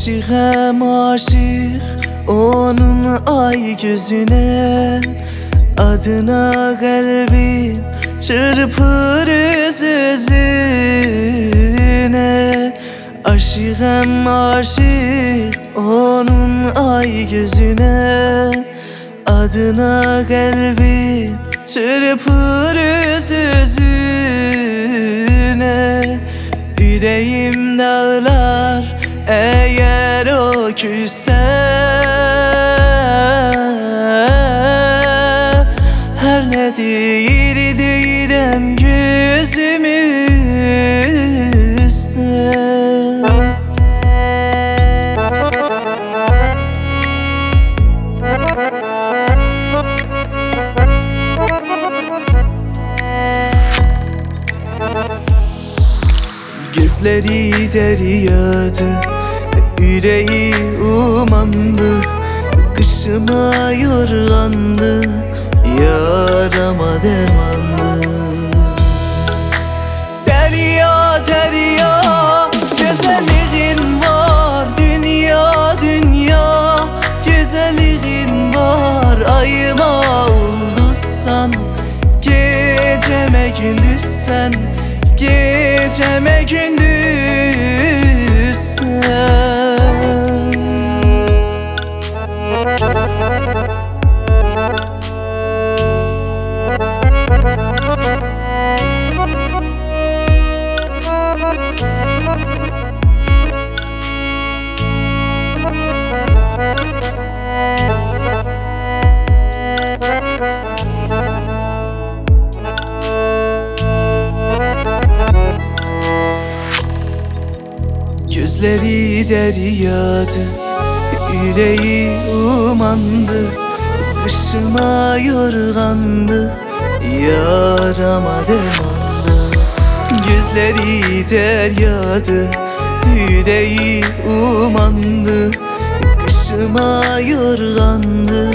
Aşığım aşık onun ay gözüne, adına kalbim çırpır özüne. Aşığım aşık onun ay gözüne, adına kalbim çırpır özüne. Yüreğim dağlar eğer o küsse, her ne değil değirem gözümü üstüne. Gözleri deryadı, yüreği umandı, kışıma yorgandı, yarama dermandı. Derya derya güzelliğin var, dünya dünya güzelliğin var. Ayıma ulduzsan, geceme gündüzsen, geceme gündüzsen. Gözleri deryadı, yüreği umandı, kışıma yorgandı, yarama dermandı. Gözleri deryadı, yüreği umandı, kışıma yorgandı,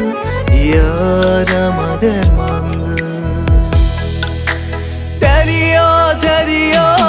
yarama dermandı. Derya derya